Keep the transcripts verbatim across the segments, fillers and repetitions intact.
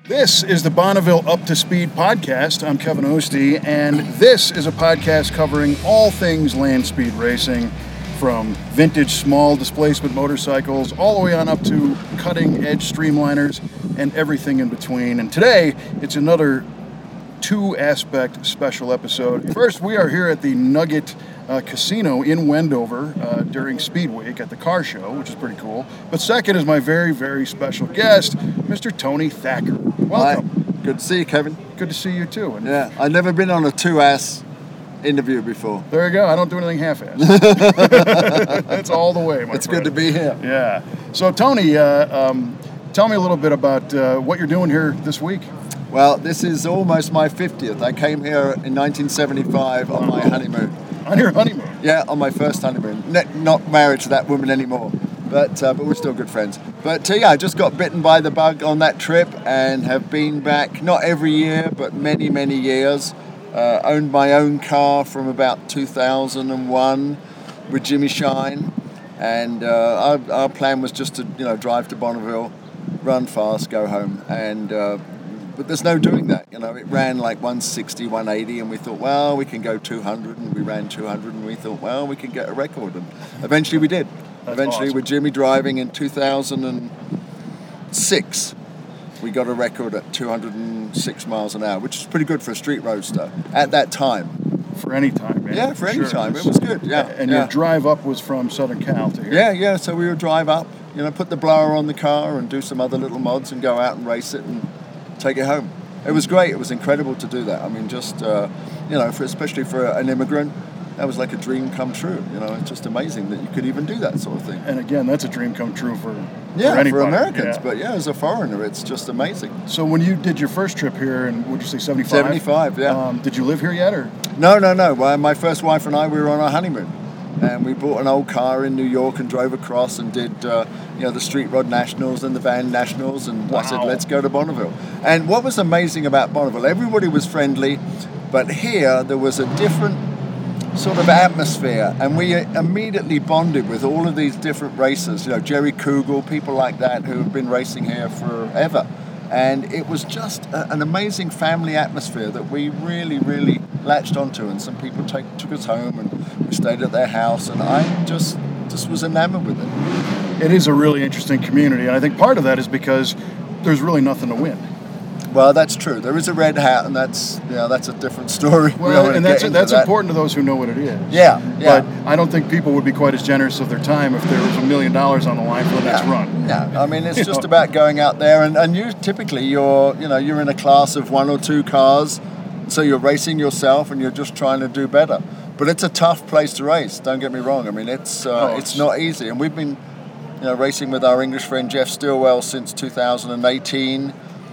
This is the Bonneville Up to Speed podcast. I'm Kevin Ostie, and this is a podcast covering all things land speed racing, from vintage small displacement motorcycles all the way on up to cutting-edge streamliners and everything in between. And today, it's another two-aspect special episode. First, we are here at the Nugget uh, Casino in Wendover uh, during Speed Week at the car show, which is pretty cool. But second is my very, very special guest, Mister Tony Thacker. Welcome. Hi. Good to see you, Kevin. Good to see you, too. And yeah, I've never been on a two-ass interview before. There you go. I don't do anything half-assed. That's all the way, my It's friend. good to be here. Yeah. So, Tony, uh, um, tell me a little bit about uh, what you're doing here this week. Well, this is almost my fiftieth. I came here in nineteen seventy-five on my honeymoon. On your honeymoon? Yeah, on my first honeymoon. Ne- not married to that woman anymore, but uh, but we're still good friends. But uh, yeah, I just got bitten by the bug on that trip and have been back, not every year, but many, many years. Uh, owned my own car from about two thousand one with Jimmy Shine, and uh, our, our plan was just to you know drive to Bonneville, run fast, go home, and uh, but there's no doing that. You know, it ran like one sixty, one eighty, and we thought, well, we can go two hundred, and we ran two hundred, and we thought, well, we can get a record, and eventually we did. That's eventually, awesome. With Jimmy driving in two thousand six. We got a record at two hundred six miles an hour, which is pretty good for a street roadster at that time. For any time, man. Yeah, for any Sure. time. It was good, yeah. And yeah. your drive up was from Southern Cal to here? Yeah, yeah, so we would drive up, you know, put the blower on the car and do some other little mods and go out and race it and take it home. It was great. It was incredible to do that. I mean, just, uh, you know, for, especially for an immigrant, that was like a dream come true. You know, it's just amazing that you could even do that sort of thing. And again, that's a dream come true for, Yeah, for anybody. for Americans. Yeah. But yeah, as a foreigner, it's just amazing. So when you did your first trip here, and would you say seventy-five? seventy-five, yeah. Um, did you live here yet, or? No, no, no. Well, my first wife and I, we were on our honeymoon. And we bought an old car in New York and drove across and did, uh, you know, the Street Rod Nationals and the Van Nationals. And Wow. I said, let's go to Bonneville. And what was amazing about Bonneville, everybody was friendly, but here there was a different sort of atmosphere. And we immediately bonded with all of these different racers, you know, Jerry Kugel, people like that who have been racing here forever. And it was just a, an amazing family atmosphere that we really, really latched onto. And some people take, took us home, and we stayed at their house. And I just, just was enamored with it. It is a really interesting community, and I think part of that is because there's really nothing to win. Well, that's true. There is a red hat, and that's you know, that's a different story. We don't Well, wanna and get that's into that's that. important to those who know what it is. Yeah, yeah. But I don't think people would be quite as generous of their time if there was a million dollars on the line for the next Yeah, run. yeah. I mean, it's You just know. about going out there, and, and you typically you're you know you're in a class of one or two cars, so you're racing yourself, and you're just trying to do better. But it's a tough place to race. Don't get me wrong. I mean, it's uh, Oh, it's it's- not easy, and we've been you know racing with our English friend Jeff Stilwell since two thousand eighteen.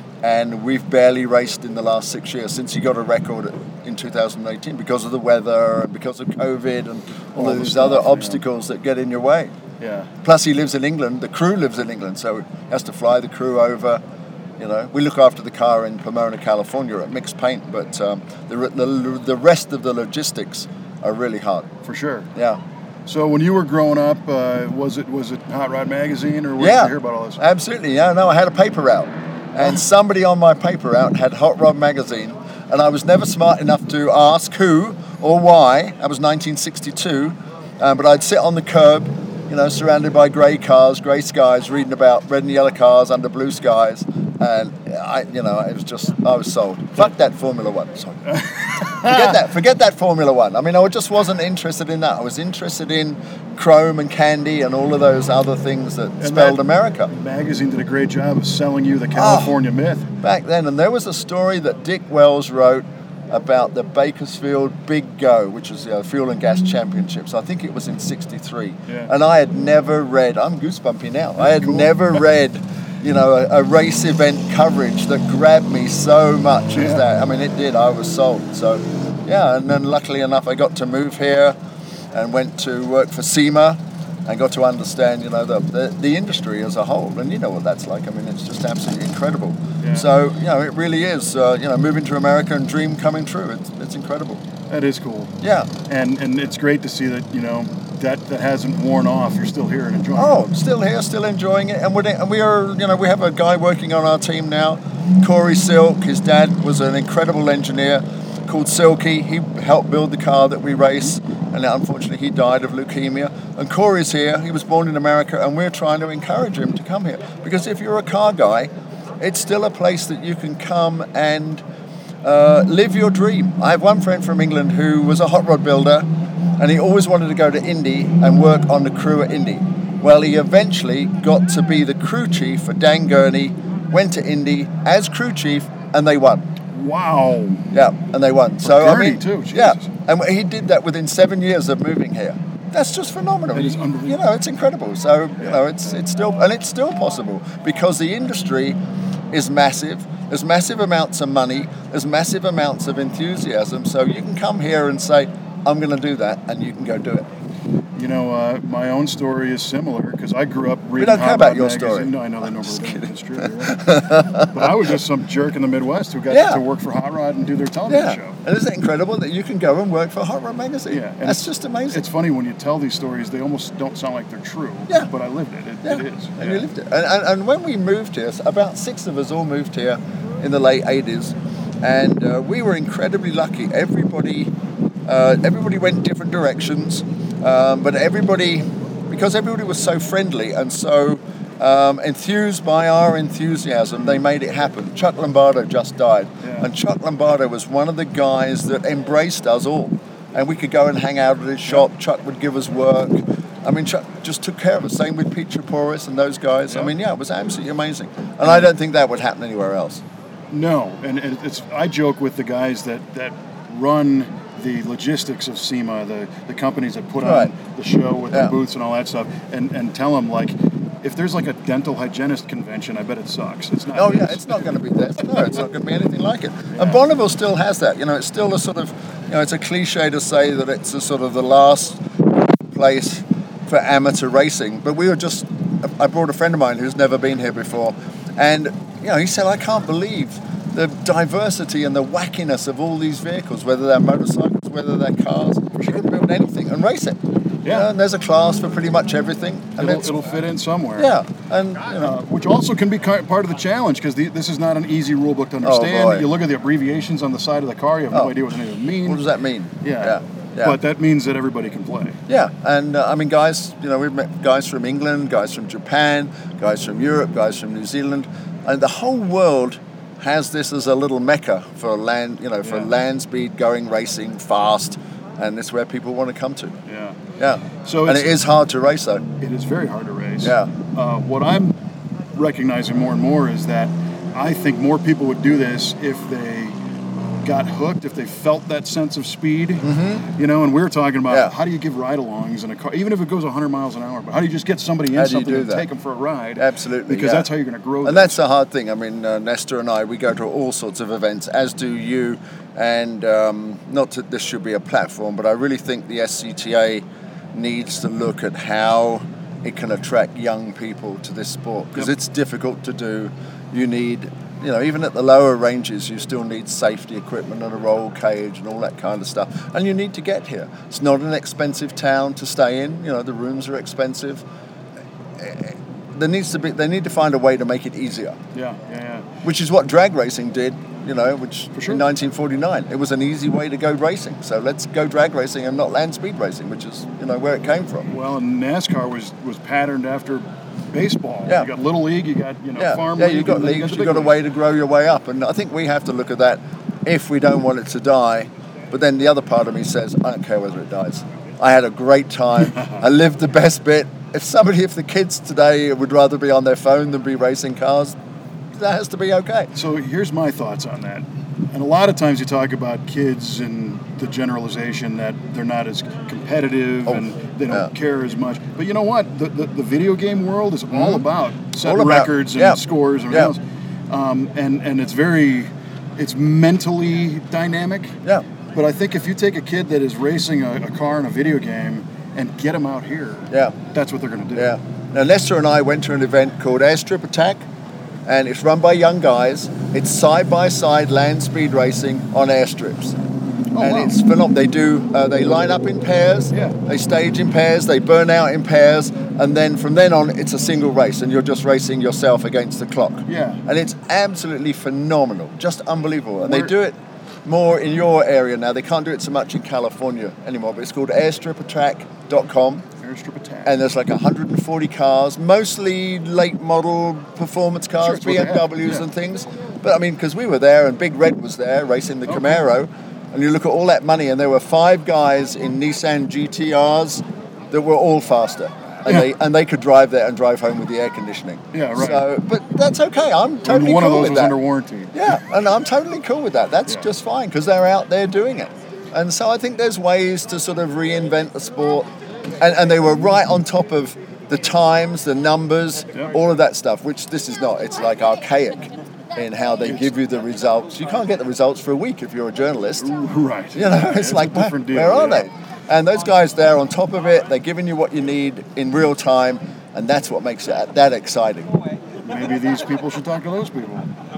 And we've barely raced in the last six years since he got a record in two thousand eighteen because of the weather and because of COVID and all, All of the these stuff, other yeah. obstacles that get in your way. Yeah. Plus, he lives in England. The crew lives in England, so he has to fly the crew over. You know, we look after the car in Pomona, California, at Mixed Paint, but um, the, the the rest of the logistics are really hard. For sure. Yeah. So when you were growing up, uh, was it was it Hot Rod Magazine, or where yeah. did you hear about all this? Absolutely. Yeah. No, I had a paper route. And somebody on my paper route had Hot Rod Magazine, and I was never smart enough to ask who or why. That was nineteen sixty-two, um, but I'd sit on the curb, you know, surrounded by grey cars, grey skies, reading about red and yellow cars under blue skies, and I, you know, it was just, I was sold. Fuck that Formula One. Sorry. Forget that. Forget that Formula One. I mean, I just wasn't interested in that. I was interested in chrome and candy and all of those other things that And spelled that America. Magazine did a great job of selling you the California myth. Back then, and there was a story that Dick Wells wrote about the Bakersfield Big Go, which was the Fuel and Gas Championships. I think it was in sixty-three. Yeah. And I had never read, I'm goosebumpy now, I had Cool. never read, you know, a, a race event coverage that grabbed me so much Yeah. as that. I mean, it did. I was sold. So, yeah, and then luckily enough, I got to move here and went to work for SEMA and got to understand, you know, the, the, the industry as a whole. And you know what that's like. I mean, it's just absolutely incredible. Yeah. So, you know, it really is, uh, you know, moving to America and dream coming true. It's, it's incredible. That is cool. Yeah. And and it's great to see that, you know, that, that hasn't worn off. You're still here and enjoying Oh, it. still here, still enjoying it. And, we're, and we are, you know, we have a guy working on our team now Corey Silk, his dad was an incredible engineer called Silky. He helped build the car that we race, and unfortunately he died of leukemia. And Corey's here. He was born in America, and we're trying to encourage him to come here, because if you're a car guy, it's still a place that you can come and uh, live your dream. I have one friend from England who was a hot rod builder, and he always wanted to go to Indy and work on the crew at Indy. Well, he eventually got to be the crew chief for Dan Gurney, went to Indy as crew chief, and they won. Wow. Yeah, and they won. For so Gurney I mean, too, Jesus. yeah, and he did that within seven years of moving here. That's just phenomenal. That is unbelievable. You know, it's incredible. So you know, it's it's still and it's still possible because the industry is massive. There's massive amounts of money. There's massive amounts of enthusiasm. So you can come here and say, I'm going to do that, and you can go do it. You know, uh, my own story is similar because I grew up reading. We don't care Hot about Rod your magazine. story. No, I know they know it's true. But I was just some jerk in the Midwest who got Yeah. to work for Hot Rod and do their television Yeah, show. and isn't it incredible that you can go and work for Hot Rod Magazine? Yeah, and That's just amazing. It's funny when you tell these stories; they almost don't sound like they're true. Yeah. But I lived it. It, Yeah, it is. and yeah. you lived it. And, and, and when we moved here, about six of us all moved here in the late eighties, and uh, we were incredibly lucky. Everybody, uh, everybody went different directions, um, but everybody, because everybody was so friendly and so um, enthused by our enthusiasm, they made it happen. Chuck Lombardo just died, Yeah. and Chuck Lombardo was one of the guys that embraced us all. And we could go and hang out at his shop. Chuck would give us work. I mean, Chuck just took care of us. Same with Pete Traporis and those guys. I Yeah. mean, yeah, it was absolutely amazing. And I don't think that would happen anywhere else. No, and it- it's. I joke with the guys that that run the logistics of SEMA, the the companies that put Right. on the show with Yeah. the booths and all that stuff, and and tell them like, if there's like a dental hygienist convention, I bet it sucks. It's not. Oh, yeah, this. it's not going to be this. No, it's not going to be anything like it. And Bonneville still has that. You know, it's still a sort of, you know, it's a cliche to say that it's a sort of the last place for amateur racing. But we were just, I brought a friend of mine who's never been here before. And, you know, he said, I can't believe the diversity and the wackiness of all these vehicles, whether they're motorcycles, whether they're cars. You can build anything and race it. You Yeah. know, and there's a class for pretty much everything. And It'll, it's, it'll fit in somewhere. yeah, and, you know, Uh, which also can be ki- part of the challenge because this is not an easy rule book to understand. boy. You look at the abbreviations on the side of the car, you have no Oh. idea what any of them mean. what does that mean? Yeah. yeah. yeah. But that means that everybody can play. Yeah, and uh, I mean, guys, you know, we've met guys from England, guys from Japan, guys from Europe, guys from New Zealand, and the whole world has this as a little mecca for land, you know, for Yeah. land speed, going racing, fast, and it's where people want to come to. Yeah. Yeah, So and it's, it is hard to race though. it is very hard to race. Yeah. Uh, what I'm recognizing more and more is that I think more people would do this if they got hooked, if they felt that sense of speed. Mm-hmm. You know, and we were talking about Yeah. how do you give ride-alongs in a car, even if it goes one hundred miles an hour, but how do you just get somebody in How do you something do and that? take them for a ride? Absolutely, Because yeah. that's how you're going to grow And this. that's the hard thing. I mean, uh, Nestor and I, we go to all sorts of events, as do you. And um, not that this should be a platform, but I really think the S C T A needs to look at how it can attract young people to this sport, because Yep. it's difficult to do. You need, you know, even at the lower ranges, you still need safety equipment and a roll cage and all that kind of stuff. And you need to get here. It's not an expensive town to stay in. You know, the rooms are expensive. There needs to be. They need to find a way to make it easier, Yeah, yeah, yeah. which is what drag racing did. You know, which For sure. in nineteen forty-nine, it was an easy way to go racing. So let's go drag racing and not land speed racing, which is, you know, where it came from. Well, and NASCAR was, was patterned after baseball. Yeah. You got Little League, you got, you know, Yeah, Farm yeah, League. you've got and then you leagues, the you've big got a leagues. way to grow your way up, and I think we have to look at that if we don't want it to die. But then the other part of me says, I don't care whether it dies. I had a great time. I lived the best bit. If somebody, if the kids today would rather be on their phone than be racing cars, that has to be okay. So here's my thoughts on that. And a lot of times you talk about kids and the generalization that they're not as competitive Oh, and they don't yeah. care as much. But you know what? The, the, the video game world is all about setting All about- records and yeah. scores and Yeah. everything else. Um, and, and it's very, it's mentally dynamic. Yeah. But I think if you take a kid that is racing a, a car in a video game and get them out here, Yeah. that's what they're going to do. Yeah. Now, Lester and I went to an event called Airstrip Attack, and it's run by young guys. It's side-by-side land speed racing on airstrips. Oh, and wow. it's phenomenal. They do. Uh, they line up in pairs. Yeah. They stage in pairs. They burn out in pairs, and then from then on, it's a single race, and you're just racing yourself against the clock. Yeah. And it's absolutely phenomenal, just unbelievable. And Where- they do it more in your area now. They can't do it so much in California anymore, but it's called airstrip attack dot com. Airstrip Attack. And there's like one hundred forty cars, mostly late model performance Sure, cars, it's what they have, B M Ws yeah. and things. But I mean, because we were there and Big Red was there racing the Okay. Camaro, and you look at all that money, and there were five guys in Nissan G T Rs that were all faster. And Yeah. they and they could drive there and drive home with the air conditioning. Yeah, right. So, but that's okay. I'm totally and one cool of those with was that. under warranty. Yeah, and I'm totally cool with that. That's Yeah. just fine because they're out there doing it. And so I think there's ways to sort of reinvent the sport. And, and they were right on top of the times, the numbers, Yeah. all of that stuff, which this is not. It's like archaic in how they give you the results. You can't get the results for a week if you're a journalist. Right. You know, it's, a like, where, different deal. where are yeah. they? And those guys there on top of it, they're giving you what you need in real time, and that's what makes it that exciting. Maybe these people should talk to those people.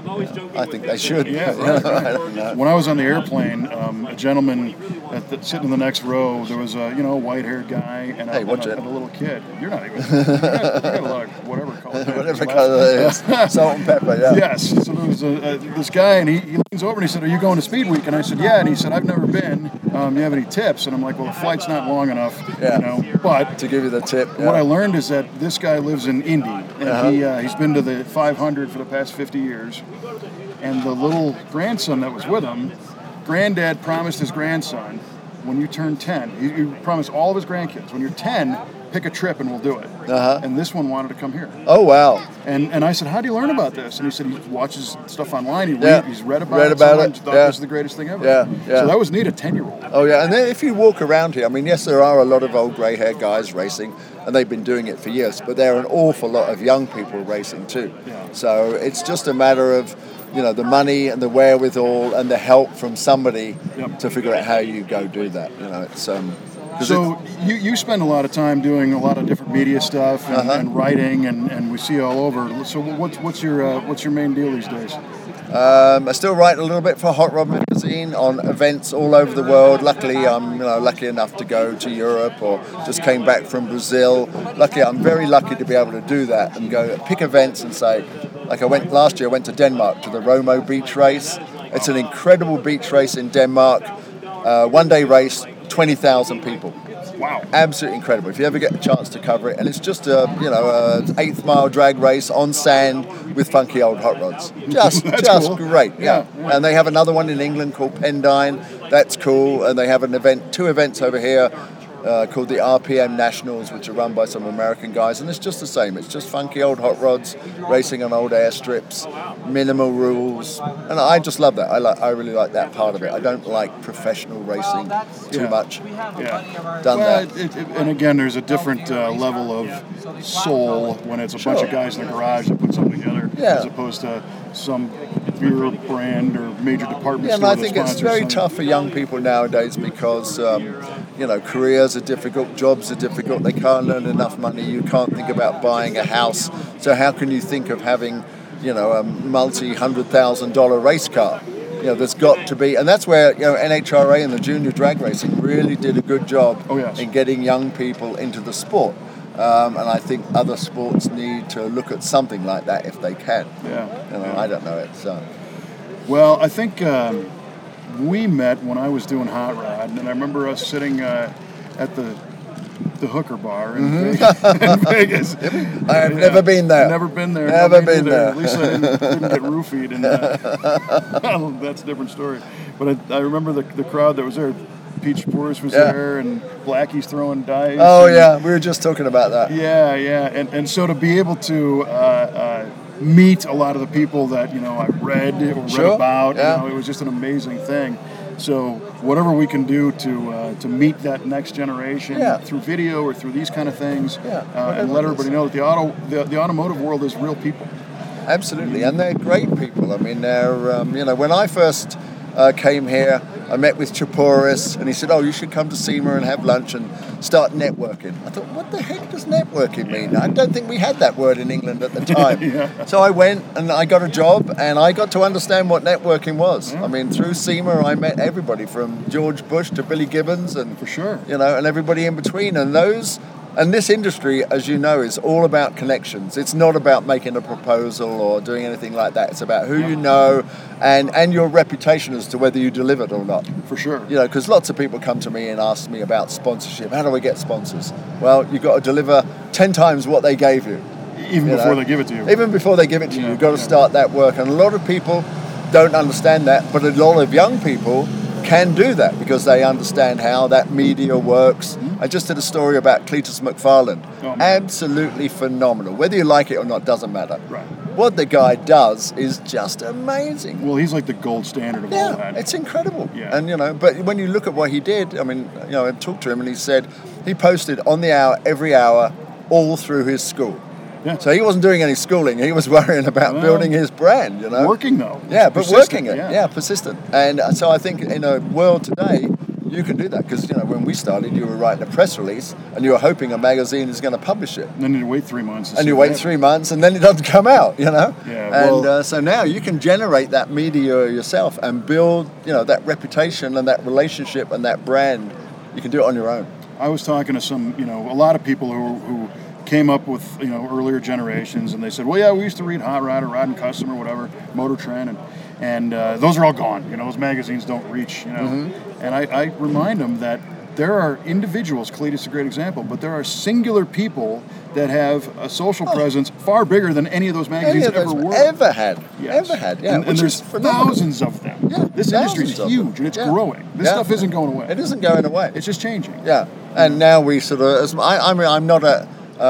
I think they should. Yeah, right, right. I don't know. When I was on the airplane, um, a gentleman at the, sitting in the next row, there was a you know white-haired guy and a, Hey, and watch a, it. and a little kid. You're not even. You got, you got a lot of whatever color. Whatever colour it is. Salt and pepper, yeah. Yes. So there was a, uh, this guy, and he, he leans over and he said, "Are you going to Speed Week?" And I said, "Yeah." And he said, "I've never been. Um, you have any tips?" And I'm like, "Well, the flight's not long enough, Yeah. you know." But To give you the tip. Yeah. what I learned is that this guy lives in Indy, and Uh-huh. he uh, he's been to the five hundred for the past fifty years. And the little grandson that was with him, granddad promised his grandson, when you turn ten, he, he promised all of his grandkids, when you're ten, pick a trip and we'll do it. Uh-huh. And this one wanted to come here. Oh, wow. And and I said, how do you learn about this? And he said he watches stuff online. He Yeah. read, he's read about Read it. about someone it, Thought yeah. this is the greatest thing ever. Yeah, yeah. So that was neat. A ten-year-old. Oh, yeah. And then if you walk around here, I mean, yes, there are a lot of old grey-haired guys racing, and they've been doing it for years, but there are an awful lot of young people racing too. Yeah. So it's just a matter of, you know, the money and the wherewithal and the help from somebody Yep. to figure out how you go do that. You know, it's um. 'cause So you, you spend a lot of time doing a lot of different media stuff and, Uh-huh. and writing, and, and we see you all over. So what's what's your uh, what's your main deal these days? Um, I still write a little bit for Hot Rod Magazine on events all over the world. Luckily, I'm you know lucky enough to go to Europe, or just came back from Brazil. Luckily, I'm very lucky to be able to do that and go pick events and say, like I went last year. I went to Denmark to the Romo Beach Race. It's an incredible beach race in Denmark. Uh, one day race, twenty thousand people. Wow. Absolutely incredible. If you ever get a chance to cover it, and it's just a you know a eighth mile drag race on sand with funky old hot rods. Just That's just cool. great. Yeah. Yeah, yeah. And they have another one in England called Pendine. That's cool. And they have an event, two events over here. Uh, called the R P M Nationals, which are run by some American guys, and it's just the same. It's just funky old hot rods racing on old airstrips, minimal rules, and I just love that. I like, I really like that part of it. I don't like professional racing too Yeah. much. Yeah. Done well, that. It, it, and again, there's a different uh, level of soul when it's a bunch Sure. of guys in the garage that put something together, Yeah. as opposed to some beer brand or major department Yeah, and store. I that think it's sponsors very something. tough for young people nowadays because, um, you know, careers are difficult, jobs are difficult, they can't earn enough money, you can't think about buying a house. So how can you think of having, you know, a multi-hundred thousand dollar race car? You know, there's got to be, and that's where, you know, N H R A and the junior drag racing really did a good job Oh, yes. in getting young people into the sport. Um, and I think other sports need to look at something like that if they can. Yeah. You know, I don't know. It's uh, Well, I think um, we met when I was doing Hot Rod, and I remember us sitting uh, at the the hooker bar in, Vegas, in Vegas. I have Yeah. never been there. Never been there. Never me been neither. there. At least I didn't, didn't get roofied, and uh, that's a different story. But I, I remember the the crowd that was there. Peach Porus was Yeah. there, and Blackie's throwing dice. Oh and- yeah, we were just talking about that. Yeah, yeah, and and so to be able to uh, uh, meet a lot of the people that you know I read or read Sure, about, yeah. you know, it was just an amazing thing. So whatever we can do to uh, to meet that next generation Yeah. through video or through these kind of things, Yeah, uh, and whatever let it everybody is. know that the auto the, the automotive world is real people. Absolutely, and they're great people. I mean, they're um, you know when I first uh, came here, I met with Chaporis, and he said, oh, you should come to SEMA and have lunch and start networking. I thought, what the heck does networking mean? I don't think we had that word in England at the time. yeah. So I went and I got a job, and I got to understand what networking was. Yeah. I mean, through SEMA, I met everybody from George Bush to Billy Gibbons, and for sure, you know, and everybody in between. And those, and this industry, as you know, is all about connections. It's not about making a proposal or doing anything like that. It's about who you know and, and your reputation as to whether you delivered or not. For sure. You know, because lots of people come to me and ask me about sponsorship. How do we get sponsors? Well, you've got to deliver ten times what they gave you. Even you before know? they give it to you. Even before they give it to yeah, you. You've got to yeah. start that work. And a lot of people don't understand that, but a lot of young people can do that because they understand how that media works. Mm-hmm. I just did a story about Cletus McFarland. Oh, absolutely phenomenal. Whether you like it or not doesn't matter. Right. What the guy does is just amazing. Well, he's like the gold standard of yeah, all that. It's incredible. Yeah. And you know, but when you look at what he did, I mean, you know, I talked to him and he said he posted on the hour every hour all through his school. Yeah. So he wasn't doing any schooling. He was worrying about well, building his brand, you know. Working, though. Yeah, but working it. Yeah. yeah, persistent. And so I think in a world today, you can do that. Because, you know, when we started, you were writing a press release and you were hoping a magazine is going to publish it. And then you wait three months. And you wait that. three months and then it doesn't come out, you know. Yeah, well, and uh, so now you can generate that media yourself and build, you know, that reputation and that relationship and that brand. You can do it on your own. I was talking to some, you know, a lot of people who who came up with, you know, earlier generations, and they said, well, yeah, we used to read Hot Rod or Rod and Custom or whatever, Motor Trend, and and uh, those are all gone. You know, those magazines don't reach, you know. Mm-hmm. And I, I remind them that there are individuals, Cletus is a great example, but there are singular people that have a social oh. presence far bigger than any of those magazines any of those ever were. Ever had. Yes. Ever had, yeah. And, and there's thousands of them. Yeah, this industry is huge, and it's yeah. growing. This yeah. stuff isn't going away. It isn't going away. It's just changing. Yeah. And yeah. now we sort of, as I, I mean, I'm not a,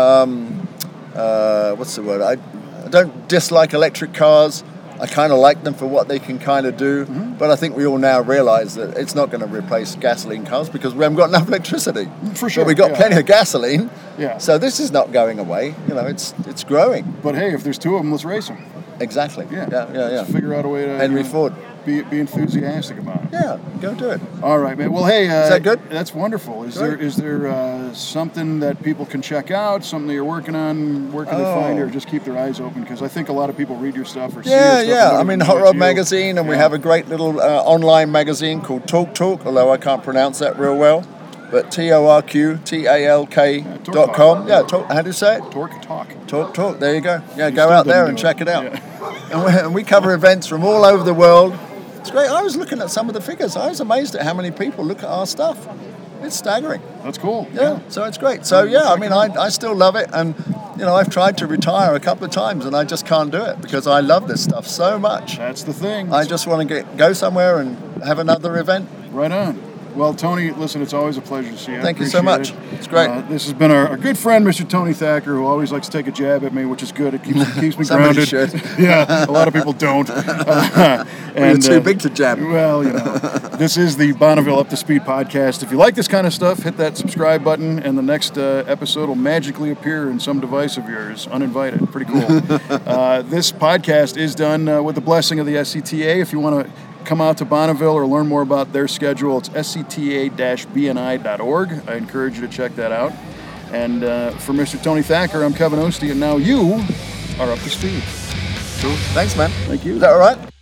um, uh, what's the word? I, I don't dislike electric cars. I kind of like them for what they can kind of do, mm-hmm. but I think we all now realise that it's not going to replace gasoline cars because we haven't got enough electricity. For sure, but we've got yeah. plenty of gasoline. Yeah. So this is not going away. You know, it's it's growing. But hey, if there's two of them, let's race them. Exactly. Yeah, yeah, yeah. yeah. Let's figure out a way to Henry you know, Ford. Be be enthusiastic about it. Yeah, go do it. All right, man. Well, hey, uh, is that good? That's wonderful. Is Great. there is there uh, something that people can check out? Something that you're working on? Where can oh. they find you, or just keep their eyes open? Because I think a lot of people read your stuff or see yeah, your stuff. Yeah, I mean, Hot Rod Magazine, and yeah. we have a great little uh, online magazine called Talk Talk, although I can't pronounce that real well. But T O R Q T A L K yeah, dot com. Yeah, talk, how do you say it? Torque Talk. Talk Talk, there you go. Yeah, you go out there and check it, it out. Yeah. And, we, and we cover events from all over the world. It's great. I was looking at some of the figures. I was amazed at how many people look at our stuff. It's staggering. That's cool. Yeah, yeah. so it's great. So, yeah, I mean, I, I still love it. And, you know, I've tried to retire a couple of times and I just can't do it because I love this stuff so much. That's the thing. I just want to get go somewhere and have another event. Right on. Well, Tony, listen, it's always a pleasure to see you. Thank you so much. It. It's great. Uh, this has been our, our good friend, Mister Tony Thacker, who always likes to take a jab at me, which is good. It keeps, it keeps me Somebody grounded. should. Yeah, a lot of people don't. Uh, and, You're too uh, big to jab. Well, you know, this is the Bonneville Up to Speed podcast. If you like this kind of stuff, hit that subscribe button, and the next uh, episode will magically appear in some device of yours, uninvited. Pretty cool. uh, this podcast is done uh, with the blessing of the S C T A. If you want to come out to Bonneville or learn more about their schedule, it's S C T A B N I dot org. I encourage you to check that out. And uh, for Mister Tony Thacker, I'm Kevin Ostie, and now you are up to speed. Cool. Thanks, man. Thank you. Is that all right?